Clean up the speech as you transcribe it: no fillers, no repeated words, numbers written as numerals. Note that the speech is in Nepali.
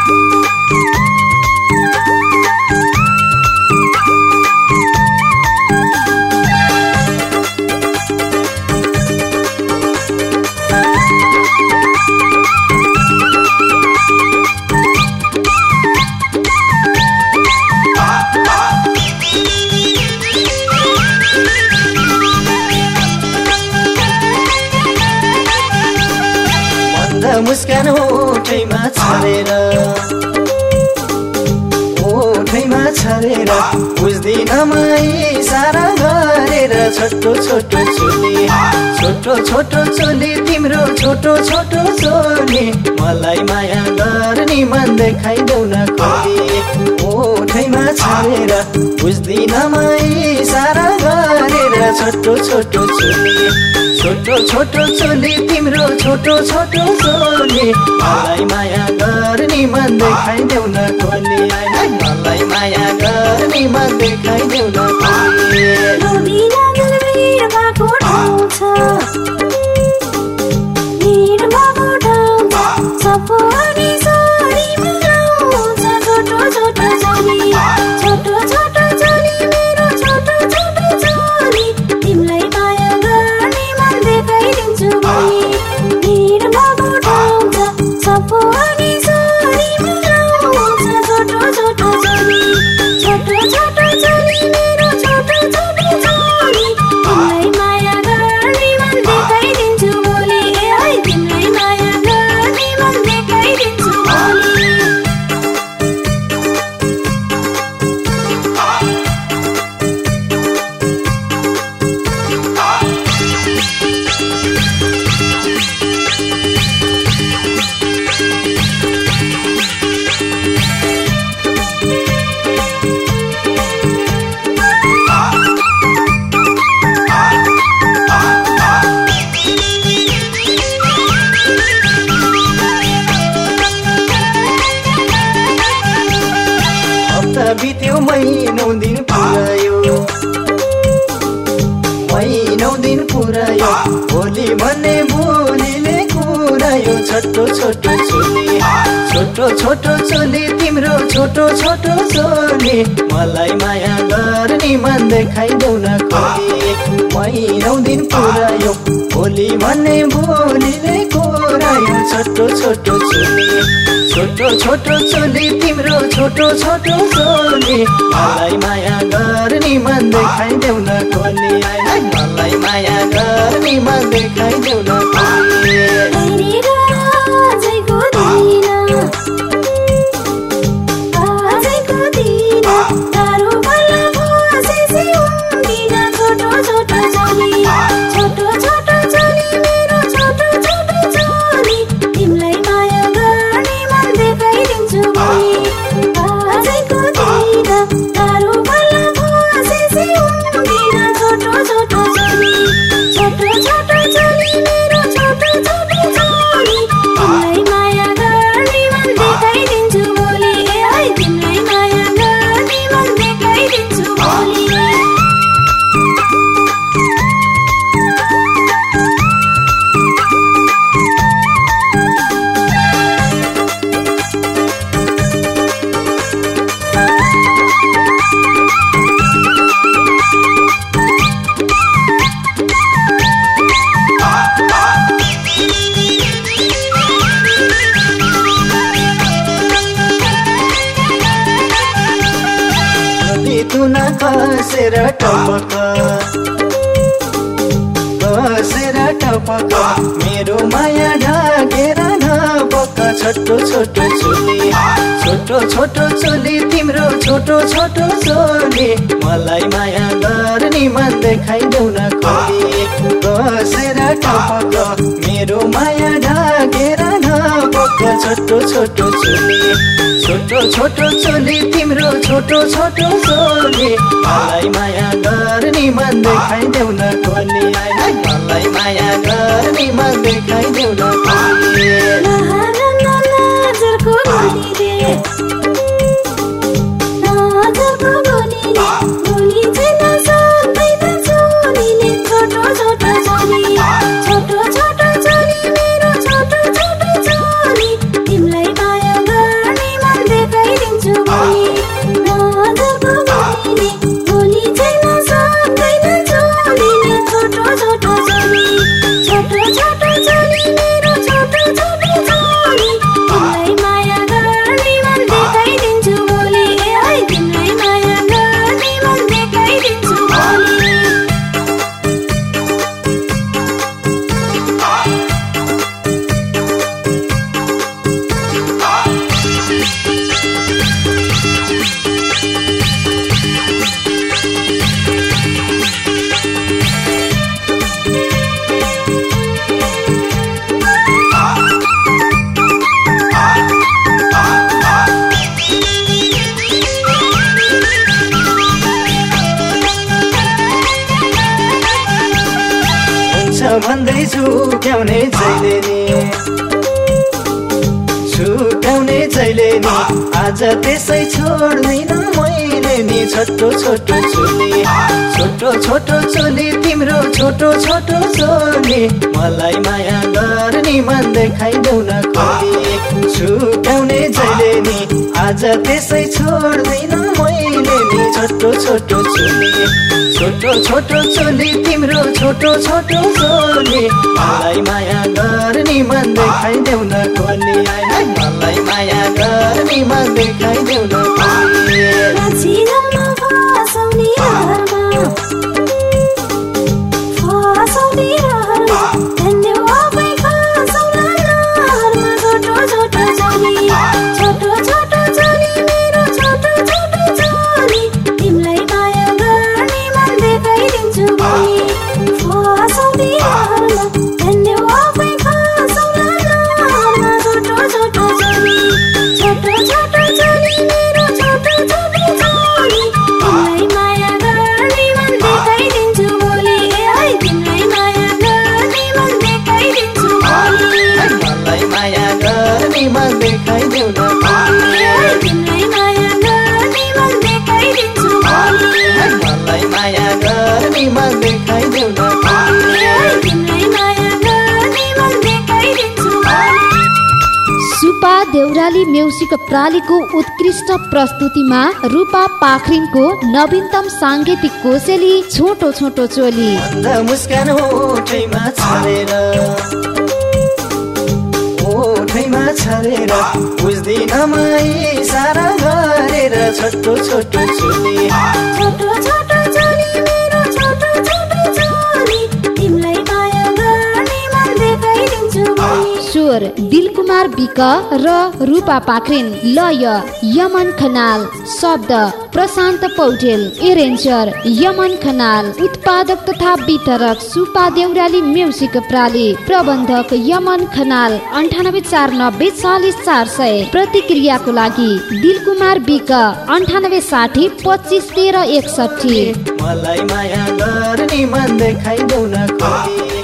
मुस्कान ओठैमा छरेर बुझ्दिन म इसारा गरेर छोटो छोटो चोली तिम्रो छोटो छोटो चोली मलाई माया गर्ने मन देखाइदेऊ न खोली ओठैमा छरेर बुझ्दिन म इसारा गरेर छोटो छोटो चोली तिम्रो छोटो छोटो चोली मलाई माया गर्ने मन देखाइदेऊ न खोली मलाई माया गर्ने मन देखाइदेऊ न खोली बित्यो महिनौ दिन पुरायो भोलि भन्ने भोलिले कुरायो छोटो छोटो चोली तिम्रो छोटो छोटो चोली मलाई माया गर्ने मन देखाइदेऊ न खोली महिनौ दिन पुरायो भोलि भन्ने भोलिले कुरायो छोटो छोटो चोली तिम्रो छोटो छोटो चोली मलाई माया गर्ने मन देखाइदेऊ न खोली मलाई माया गर्ने मन देखाइदेऊ न खोली तुना कसेर टपक मेरो माया ढाकेर ढपक छोटो छोटो चोली तिम्रो छोटो छोटो चोली मलाई माया गर्ने मन देखाइदेऊ न खोली कसेर टपक मेरो माया ढाकेर ढपक छोटो छोटो चोली तिम्रो छोटो छोटो चोली मलाई माया गर्ने मन देखाइदेऊ न खोली मलाई माया गर्ने मन देखाइदेऊ न खोली छोटो छोटो चोली मेरो छोटो छोटो चोली तिमीलाई माया गर्ने छुट्याउने जहिले नि आज त्यसै छोड्दैन मैले नि छोटो छोटो चोली छोटो छोटो चोली तिम्रो छोटो छोटो चोली मलाई माया गर्ने मन देखाइदेऊ न खोली छुट्याउने जहिले नि आज त्यसै छोड्दैन मैले नि छोटो छोटो चोली छोटो छोटो चोली तिम्रो छोटो छोटो चोली मलाई माया गर्ने मन देखाइदेऊ न खोली मलाई माया गर्ने मन देखाइदेऊ न खोली सुपा देउराली म्युजिक प्रालीको उत्कृष्ट प्रस्तुतिमा रूपा पाखरिनको नवीनतम साङ्गीतिक कोसेली छोटो छोटो चोली मुस्कान ओठैमा छरेर बुझ्दिन म इसारा गरेर छोटो छोटो चोली छोटो छोटो चोली मेरो छोटो छोटो चोली तिमीलाई माया गर्ने मन देखाइदिन्छु स्वर दिलकुमार बिक र रूपा पाखरिन लय यमन खनाल शब्द प्रशान्त पौडेल एरेन्जर यमन खनाल उत्पादक तथा वितरक सुपा देउराली म्युजिक प्राली प्रबन्धक यमन खनाल 9849040400 प्रतिक्रियाको लागि दिलकुमार बिक 9860 25 13 61 मलाई माया गर्ने मन देखाइदेऊ न खोली